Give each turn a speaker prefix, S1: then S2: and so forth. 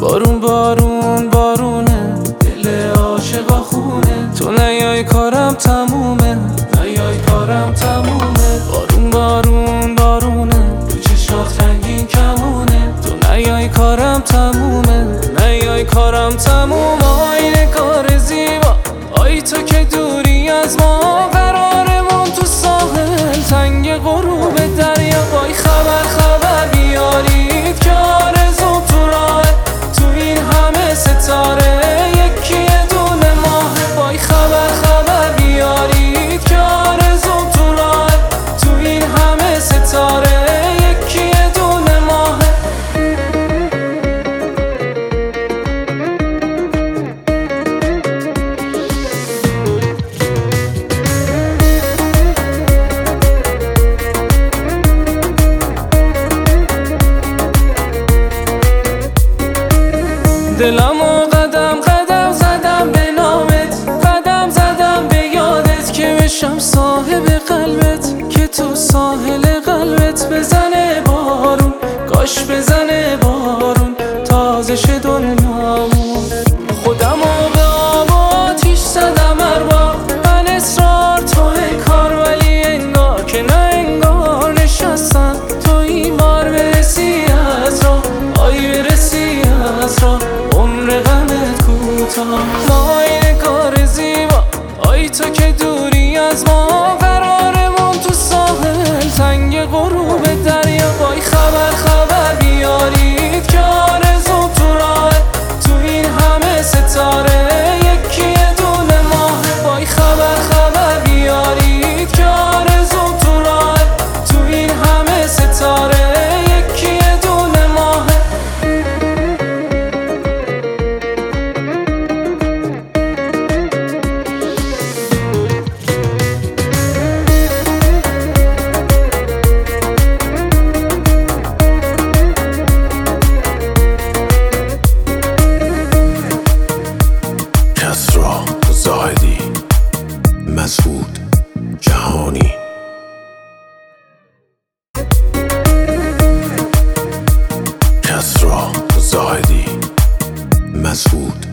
S1: بارون بارون بارونه، دل عاشقا خونه. تو نیای کارم تمومه، نیای کارم تمومه. بارون بارون بارونه، تو چشات رنگین کمونه. تو نیای کارم تمومه، نیای کارم تمومه. آینه کار زیبا، آی تو که دوری از ما، قرارمون تو ساحل تنگ غروب دریا. وای خبر خبر بیارید که آرزو تو راه، تو این همه ستاره یکی یه دونه ماه. وای خبر خبر بیارید که آرزو تو راه، تو این همه ستاره یکی یه دونه ماه. دلمو قدم قدم زدم به نامت، قدم زدم به یادت که بشم صاحب قلبت، که تو ساحل قلبت بزنه بارون، کاش بزنه بارون تازه شه دنیامون. خودمو به آب و آتیش زدم هر بار، من اصرار توی کار، ولی انگار که نه انگار نشستم تو این بار. برسی از راه، آی برسی از راه، عمر غمت کوتاه. آینه کار زیبا، آی تو که دوری از ما، قرارمون تو ساحل تنگ غروب دریا. وای خبر خبر بیارید که آرزو تو راه، تو این همه ستاره یکی یه دونه ماه. وای خبر خبر بیارید که آرزو تو راه، تو این همه ستاره یکی یه دونه ماه.
S2: کسری زاهدی، مسعود جهانی. کسری زاهدی، مسعود